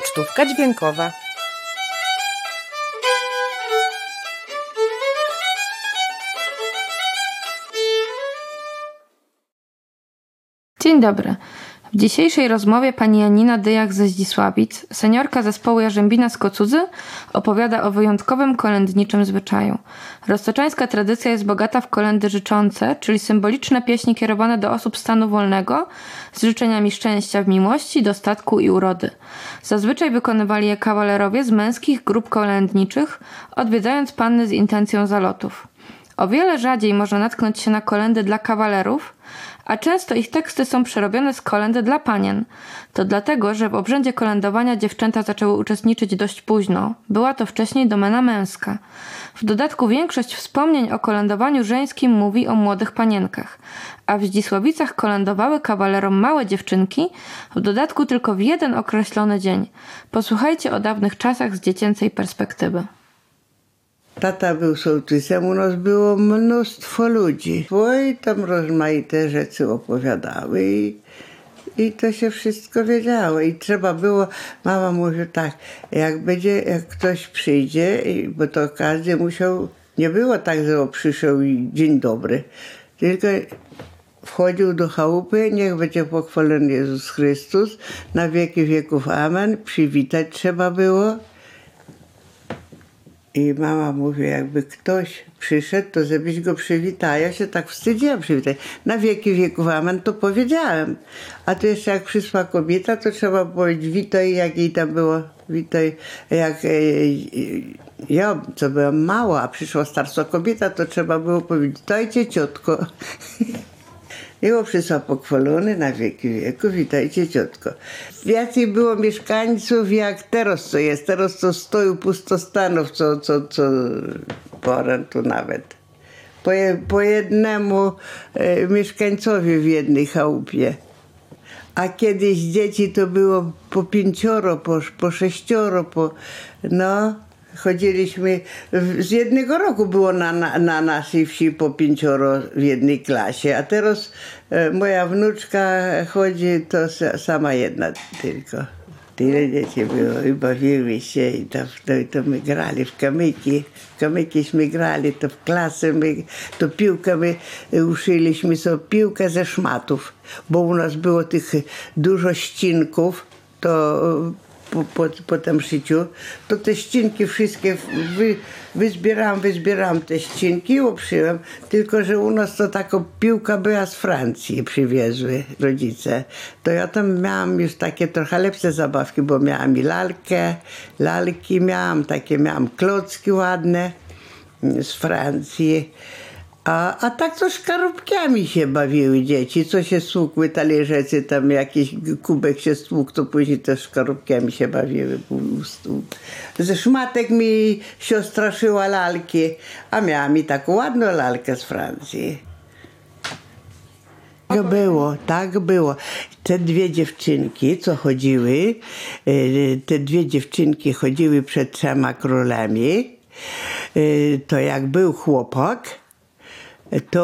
Pocztówka dźwiękowa. Dzień dobry. W dzisiejszej rozmowie pani Janina Dyjak ze Zdzisławic, seniorka zespołu Jarzębina z Kocudzy, opowiada o wyjątkowym kolędniczym zwyczaju. Roztoczańska tradycja jest bogata w kolędy życzące, czyli symboliczne pieśni kierowane do osób stanu wolnego z życzeniami szczęścia w miłości, dostatku i urody. Zazwyczaj wykonywali je kawalerowie z męskich grup kolędniczych, odwiedzając panny z intencją zalotów. O wiele rzadziej można natknąć się na kolędy dla kawalerów, a często ich teksty są przerobione z kolędy dla panien. To dlatego, że w obrzędzie kolędowania dziewczęta zaczęły uczestniczyć dość późno. Była to wcześniej domena męska. W dodatku większość wspomnień o kolędowaniu żeńskim mówi o młodych panienkach, a w Zdzisławicach kolędowały kawalerom małe dziewczynki, w dodatku tylko w jeden określony dzień. Posłuchajcie o dawnych czasach z dziecięcej perspektywy. Tata był sołtysem, u nas było mnóstwo ludzi. I tam rozmaite rzeczy opowiadały i to się wszystko wiedziało. I trzeba było, mama mówiła tak, jak ktoś przyjdzie, bo to każdy musiał, nie było tak, że przyszedł i dzień dobry, tylko wchodził do chałupy, niech będzie pochwalony Jezus Chrystus, na wieki wieków amen, przywitać trzeba było. I mama mówi, jakby ktoś przyszedł, to żebyś go przywitała. Ja się tak wstydziłam przywitać. Na wieki wieków amen, to powiedziałem. A to jeszcze jak przyszła kobieta, to trzeba powiedzieć witaj, jak jej tam było. Witaj, jak ja, co byłam mała, a przyszła starsza kobieta, to trzeba było powiedzieć witajcie ciotko. Jego przyszła pochwalony na wieki wieków, witajcie ciotko. Więcej było mieszkańców jak teraz co jest. Teraz to stoją pustostanów, co porę tu nawet. Po jednemu mieszkańcowi w jednej chałupie. A kiedyś dzieci to było po 5, po 6, no... Chodziliśmy, z jednego roku było na naszej wsi po 5 w jednej klasie, a teraz moja wnuczka chodzi, to sama jedna tylko. Tyle dzieci było i bawiły się i to my grali w kamyki. W kamykiśmy grali, to w klasy, to piłkę my uszyliśmy sobie piłkę ze szmatów, bo u nas było tych dużo ścinków, to po tym szyciu, to te ścinki wszystkie wyzbierałam te ścinki i oprzywam, tylko że u nas to taka piłka była z Francji, przywiezły rodzice. To ja tam miałam już takie trochę lepsze zabawki, bo miałam i lalki miałam klocki ładne z Francji. A tak to szkarubkami się bawiły dzieci, co się stłukły, talerzecy, tam jakiś kubek się stłukł, to później też szkarubkami się bawiły. Ze szmatek mi siostra szyła lalki, a miała mi taką ładną lalkę z Francji. Tak było. Te dwie dziewczynki, co chodziły, chodziły przed 3 królami, to jak był chłopak, to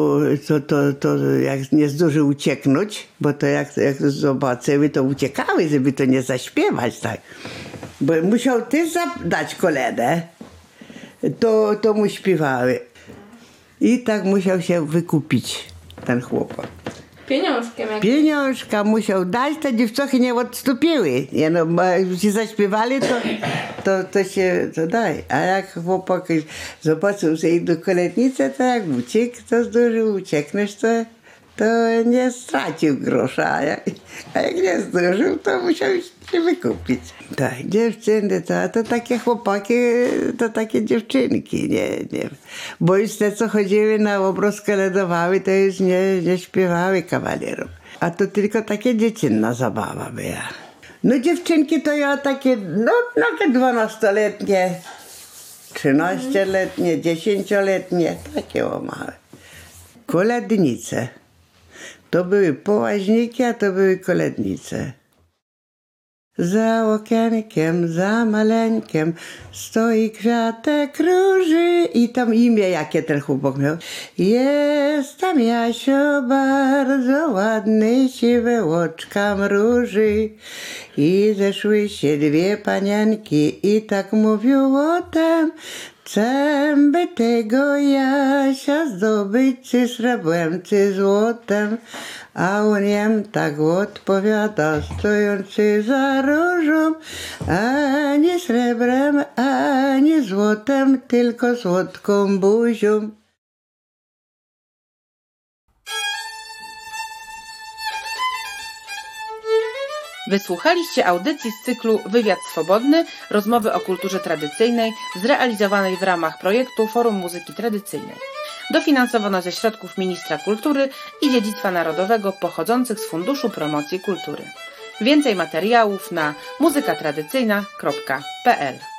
jak nie zdążył ucieknąć, bo to jak zobaczyły, to uciekały, żeby to nie zaśpiewać, tak. Bo musiał też dać koledę, to mu śpiewały. I tak musiał się wykupić ten chłopak. Pieniążkiem. Pieniążka musiał dać, te dziewczochy nie odstąpiły. Jak się zaśpiewali, to daj. A jak chłopak zobaczył, że idą kolędnice, to jak uciekł, to zdążył ucieknąć, to nie stracił grosza. A jak nie zdążył, to musiał się wykupić. Tak, dziewczyny, to takie chłopaki, to takie dziewczynki, nie. Bo już te, co chodziły na obraz, kolędowały, to już nie śpiewały kawalerom. A to tylko takie dziecinna zabawa była. No dziewczynki to ja takie, no 12-letnie, 13-letnie, 10-letnie, takie małe. Kolędnice. To były połaźniki, a to były kolędnice. Za okienkiem, za maleńkiem stoi kwiatek róży i tam imię jakie ten chłopak miał. Jest tam Jasio bardzo ładny, siwe łoczka mruży. I zeszły się dwie panienki i tak mówił o tem, chcę by tego Jasia zdobyć, czy srebrem, czy złotem. A on jem tak odpowiada, stojący za różą, ani srebrem, ani złotem, tylko słodką buzią. Wysłuchaliście audycji z cyklu Wywiad Swobodny, rozmowy o kulturze tradycyjnej, zrealizowanej w ramach projektu Forum Muzyki Tradycyjnej. Dofinansowano ze środków Ministra Kultury i Dziedzictwa Narodowego pochodzących z Funduszu Promocji Kultury. Więcej materiałów na muzykatradycyjna.pl